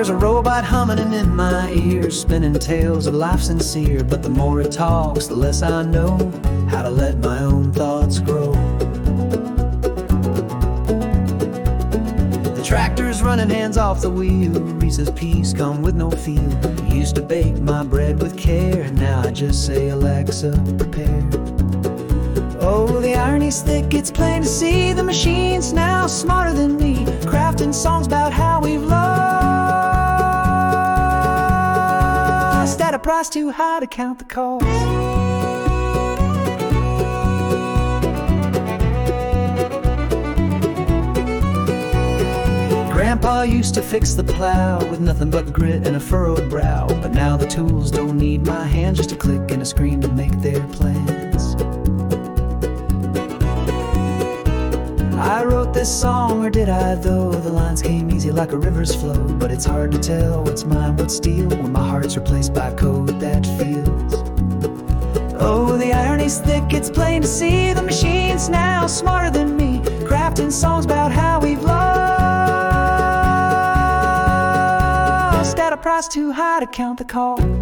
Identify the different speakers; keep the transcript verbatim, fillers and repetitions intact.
Speaker 1: There's a robot humming in my ears, spinning tales of life sincere. But the more it talks, the less I know how to let my own thoughts grow. The tractor's running hands off the wheel, Reese's Peace come with no feel. Used to bake my bread with care, now I just say, Alexa, prepare. Oh, the irony's thick, it's plain to see. The machine's now smarter than me, crafting songs about how we've lost at a price too high to count the cost. Grandpa used to fix the plow with nothing but grit and a furrowed brow. But now the tools don't need my hands, just a click and a screen to make their plans. I wrote this song, or did I though? The lines came easy like a river's flow. But it's hard to tell what's mine, what's steel, when my heart's replaced by code that feels. Oh, the irony's thick, it's plain to see. The machine's now smarter than me, crafting songs about how we've lost at a price too high to count the cost.